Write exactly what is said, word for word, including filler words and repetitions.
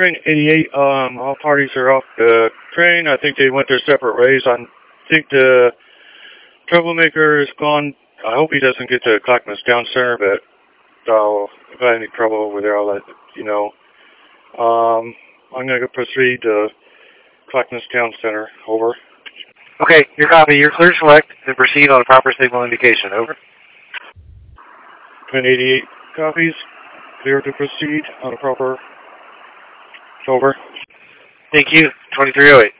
train eighty-eight, um, all parties are off the train. I think they went their separate ways. I think the troublemaker is gone. I hope he doesn't get to Clackamas Town Center, but uh, if I have any trouble over there, I'll let you know. Um, I'm going to go proceed to Clackamas Town Center. Over. Okay, your copy. You're clear to select and proceed on a proper signal indication. Over. Twin eighty-eight copies. Clear to proceed on a proper. Over. Thank you. twenty-three oh eight.